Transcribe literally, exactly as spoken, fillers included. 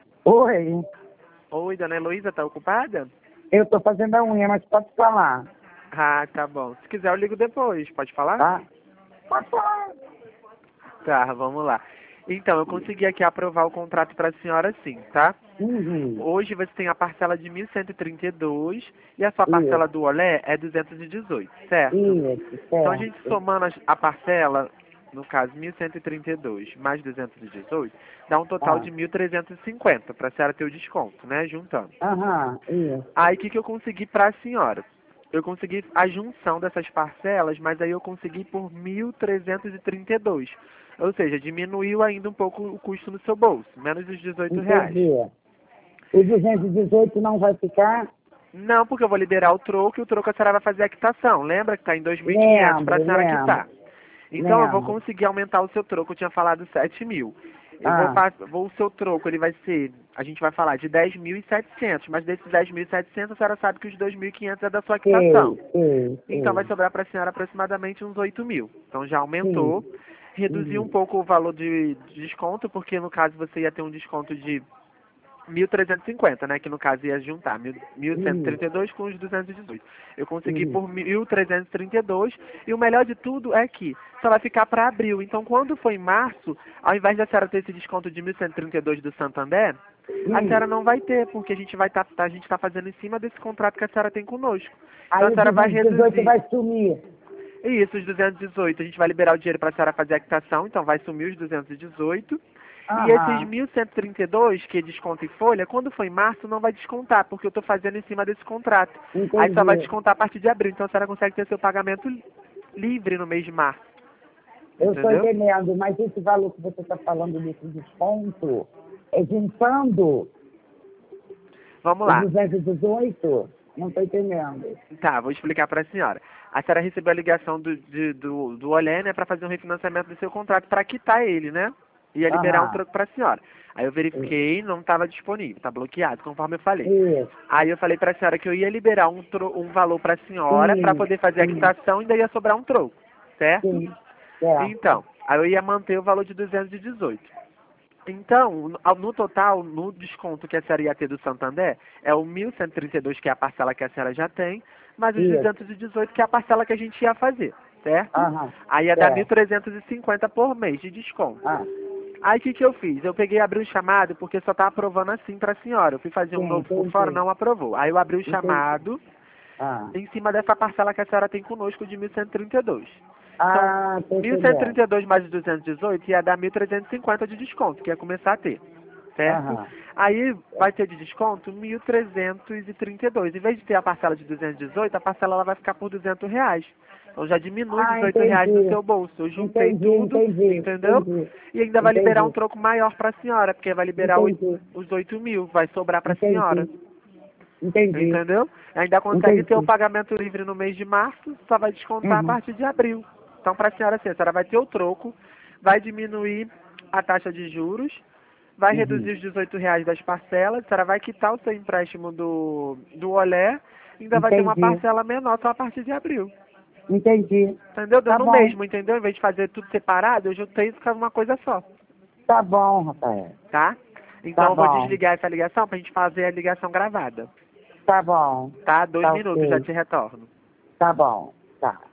Oi, Oi, dona Heloísa, tá ocupada? eu tô fazendo a unha, mas pode falar, Ah, tá bom. Se quiser eu ligo depois, pode falar? tá? Pode falar. Tá, vamos lá. Então, eu consegui aqui aprovar o contrato para a senhora sim, tá? Uhum. Hoje você tem a parcela de mil cento e trinta e dois e a sua parcela Isso, do Olé é duzentos e dezoito, certo? isso, Então a gente certo. somando as- a parcela, no caso mil cento e trinta e dois mais duzentos e dezoito, dá um total Ah, de mil trezentos e cinquenta para a senhora ter o desconto, né? Juntando. aham, isso. Aí o que, que eu consegui para a senhora? Eu consegui a junção dessas parcelas, mas aí eu consegui por mil trezentos e trinta e dois. Ou seja, diminuiu ainda um pouco o custo no seu bolso, menos os dezoito reais. Entendi. O duzentos e dezoito não vai ficar? Não, porque eu vou liberar o troco e o troco a senhora vai fazer a quitação. Lembra que está em dois mil e quinhentos para a Lembro, senhora lembro, quitar. Então eu vou lembro. conseguir aumentar o seu troco, eu tinha falado sete mil. Eu vou, Ah, fa- vou o seu troco, ele vai ser, a gente vai falar de dez mil e setecentos, mas desses dez mil e setecentos a senhora sabe que os dois mil e quinhentos é da sua quitação. sei, sei, Então vai sei. sobrar para a senhora aproximadamente uns oito mil. Então já aumentou, Sim. reduziu um Uhum. pouco o valor de de desconto, porque no caso você ia ter um desconto de mil trezentos e cinquenta, né? Que no caso ia juntar mil- Uhum. 1.132 com os duzentos e dezoito. Eu consegui Uhum. por mil trezentos e trinta e dois e o melhor de tudo é que só vai ficar para abril. Então quando for em março, ao invés da senhora ter esse desconto de mil cento e trinta e dois do Santander, a Hum. senhora não vai ter, porque a gente vai estar a gente está fazendo em cima desse contrato que a senhora tem conosco. Então Aí a o senhora vai duzentos e dezoito reduzir. vai sumir. Isso, os duzentos e dezoito, a gente vai liberar o dinheiro para a senhora fazer a quitação, então vai sumir os duzentos e dezoito. E esses Aham, mil cento e trinta e dois que desconta em folha, quando for em março não vai descontar, porque eu estou fazendo em cima desse contrato. Aí só vai entendi. descontar a partir de abril, então a senhora consegue ter seu pagamento li- livre no mês de março. Eu estou Entendeu? entendendo, mas esse valor que você está falando desse desconto é juntando Vamos o lá. duzentos e dezoito? Não estou entendendo. Tá, vou explicar para a senhora. A senhora recebeu a ligação do, de- do, do Olé, né, para fazer um refinanciamento do seu contrato, para quitar ele, né? Ia liberar um Aham, troco para a senhora. Aí eu isso, verifiquei, não estava disponível, está bloqueado, conforme eu falei. isso, Aí eu falei para a senhora que eu ia liberar um, tro- um valor para a senhora para sim, poder fazer a sim, quitação e ainda ia sobrar um troco, certo? sim, certo. Então, aí eu ia manter o valor de duzentos e dezoito. Então, no no total, no desconto que a senhora ia ter do Santander, é o mil cento e trinta e dois, que é a parcela que a senhora já tem, mais os Isso, duzentos e dezoito, que é a parcela que a gente ia fazer, certo? aham, Aí ia dar mil certo. trezentos e cinquenta por mês de desconto. Ah, Aí o que, que eu fiz? Eu peguei e abri o chamado, porque só tá aprovando assim para a senhora. Eu fui fazer um sim, novo por fora, entendi, não aprovou. Aí eu abri o entendi. chamado Ah, em cima dessa parcela que a senhora tem conosco de mil cento e trinta e dois. Então, ah, estou mil cento e entendendo. trinta e dois mais os duzentos e dezoito ia dar mil trezentos e cinquenta de desconto, que ia começar a ter, certo? Aham, Aí vai ter de desconto mil trezentos e trinta e dois. Em vez de ter a parcela de duzentos e dezoito, a parcela ela vai ficar por duzentos reais. Então já diminui ah, dezoito reais do entendi, seu bolso. Eu juntei entendi, tudo, entendi, entendeu? entendi, E ainda vai liberar um entendi, troco maior para a senhora, porque vai liberar oito- entendi, os oito mil, vai sobrar para a senhora. entendi, entendi, Entendeu? Ainda consegue ter o entendi. pagamento livre no mês de março, só vai descontar a Uhum, partir de abril. Então, para a senhora, assim, a senhora vai ter o troco, vai diminuir a taxa de juros, vai reduzir uhum, os dezoito reais das parcelas, a senhora vai quitar o seu empréstimo do, do Olé, ainda vai ter uma entendi, parcela menor só a partir de abril. entendi. Entendeu? Deu Tá no bom, mesmo, entendeu? Em vez de fazer tudo separado, eu juntei isso ficava uma coisa só, tá bom, Rafael. tá? Tá Então eu vou bom, desligar essa ligação pra gente fazer a ligação gravada, tá bom, tá? Dois tá minutos, já ok, te retorno. tá bom, tá.